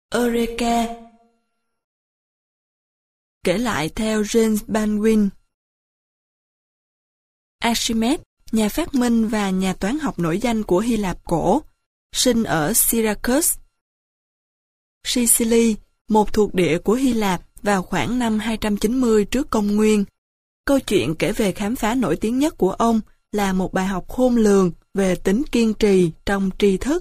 Eureka. Kể lại theo James Baldwin. Archimedes, nhà phát minh và nhà toán học nổi danh của Hy Lạp cổ, sinh ở Syracuse, Sicily, một thuộc địa của Hy Lạp vào khoảng năm 290 trước công nguyên. Câu chuyện kể về khám phá nổi tiếng nhất của ông là một bài học khôn lường về tính kiên trì trong tri thức.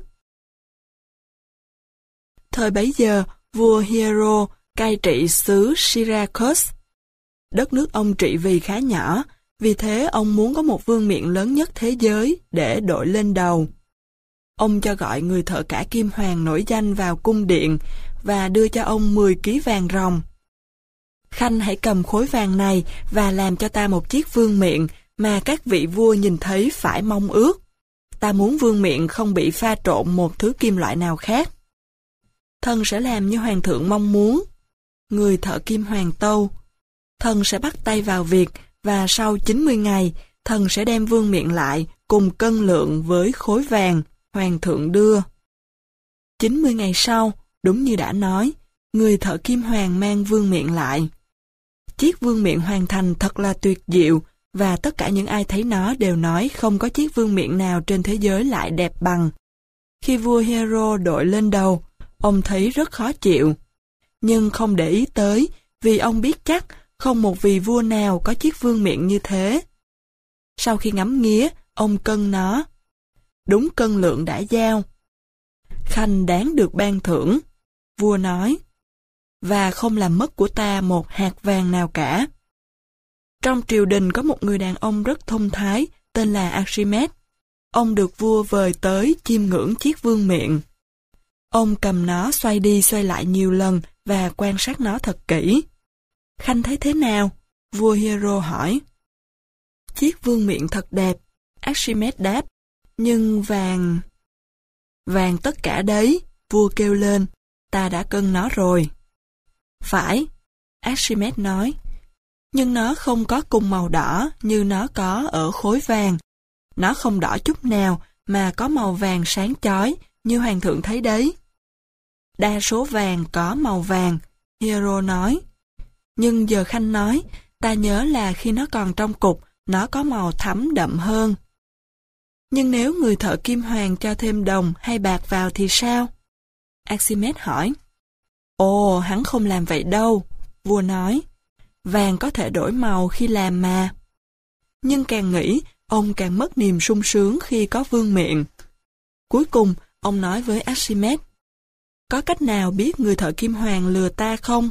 Thời bấy giờ, vua Hiero cai trị xứ Syracuse. Đất nước ông trị vì khá nhỏ, vì thế ông muốn có một vương miện lớn nhất thế giới để đội lên đầu. Ông cho gọi người thợ cả kim hoàn nổi danh vào cung điện và đưa cho ông 10 ký vàng ròng. Khanh hãy cầm khối vàng này và làm cho ta một chiếc vương miện mà các vị vua nhìn thấy phải mong ước. Ta muốn vương miện không bị pha trộn một thứ kim loại nào khác. Thần sẽ làm như hoàng thượng mong muốn. Người thợ kim hoàn tâu. Thần sẽ bắt tay vào việc và sau 90 ngày, thần sẽ đem vương miện lại cùng cân lượng với khối vàng hoàng thượng đưa. 90 ngày sau, đúng như đã nói, người thợ kim hoàn mang vương miện lại. Chiếc vương miện hoàn thành thật là tuyệt diệu, và tất cả những ai thấy nó đều nói không có chiếc vương miện nào trên thế giới lại đẹp bằng. Khi vua Hiero đội lên đầu, ông thấy rất khó chịu, nhưng không để ý tới, vì ông biết chắc không một vị vua nào có chiếc vương miện như thế. Sau khi ngắm nghía, ông cân nó. Đúng cân lượng đã giao. Khanh đáng được ban thưởng, vua nói, và không làm mất của ta một hạt vàng nào cả. Trong triều đình có một người đàn ông rất thông thái, tên là Archimedes. Ông được vua vời tới chiêm ngưỡng chiếc vương miện. Ông cầm nó xoay đi xoay lại nhiều lần và quan sát nó thật kỹ. Khanh thấy thế nào? Vua Hiero hỏi. Chiếc vương miện thật đẹp, Archimedes đáp. Nhưng vàng... Vàng tất cả đấy, vua kêu lên. Ta đã cân nó rồi. Phải, Archimedes nói. Nhưng nó không có cùng màu đỏ như nó có ở khối vàng. Nó không đỏ chút nào mà có màu vàng sáng chói như hoàng thượng thấy đấy. Đa số vàng có màu vàng, Hiero nói. Nhưng giờ Khanh nói, ta nhớ là khi nó còn trong cục, nó có màu thẫm đậm hơn. Nhưng nếu người thợ kim hoàn cho thêm đồng hay bạc vào thì sao? Archimedes hỏi. Ồ, hắn không làm vậy đâu, vua nói. Vàng có thể đổi màu khi làm mà. Nhưng càng nghĩ, ông càng mất niềm sung sướng khi có vương miện. Cuối cùng, ông nói với Archimedes. Có cách nào biết người thợ kim hoàn lừa ta không?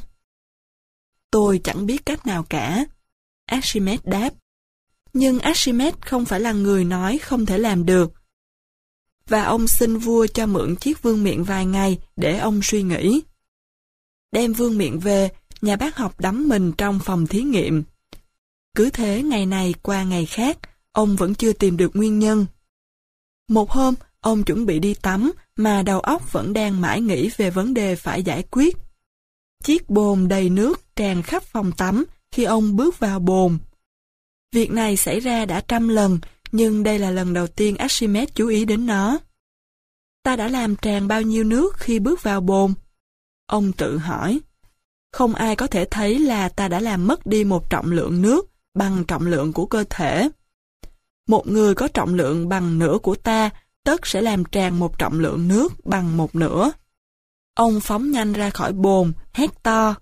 Tôi chẳng biết cách nào cả, Archimedes đáp. Nhưng Archimedes không phải là người nói không thể làm được. Và ông xin vua cho mượn chiếc vương miện vài ngày để ông suy nghĩ. Đem vương miện về, nhà bác học đắm mình trong phòng thí nghiệm. Cứ thế ngày này qua ngày khác, ông vẫn chưa tìm được nguyên nhân. Một hôm, ông chuẩn bị đi tắm mà đầu óc vẫn đang mãi nghĩ về vấn đề phải giải quyết. Chiếc bồn đầy nước tràn khắp phòng tắm khi ông bước vào bồn. Việc này xảy ra đã 100 lần, nhưng đây là lần đầu tiên Archimedes chú ý đến nó. Ta đã làm tràn bao nhiêu nước khi bước vào bồn? Ông tự hỏi. Không ai có thể thấy là ta đã làm mất đi một trọng lượng nước bằng trọng lượng của cơ thể. Một người có trọng lượng bằng nửa của ta, tất sẽ làm tràn một trọng lượng nước bằng một nửa. Ông phóng nhanh ra khỏi bồn, hét to.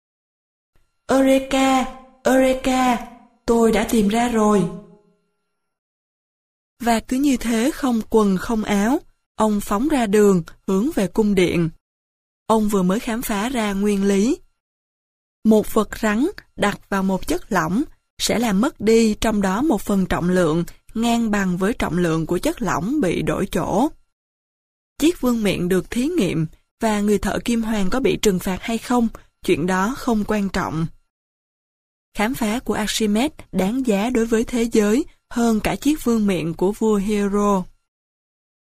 Eureka! Eureka! Tôi đã tìm ra rồi. Và cứ như thế không quần không áo, ông phóng ra đường, hướng về cung điện. Ông vừa mới khám phá ra nguyên lý. Một vật rắn đặt vào một chất lỏng sẽ làm mất đi trong đó một phần trọng lượng ngang bằng với trọng lượng của chất lỏng bị đổi chỗ. Chiếc vương miện được thí nghiệm và người thợ kim hoàn có bị trừng phạt hay không, chuyện đó không quan trọng. Khám phá của Archimedes đáng giá đối với thế giới hơn cả chiếc vương miện của vua Hiero.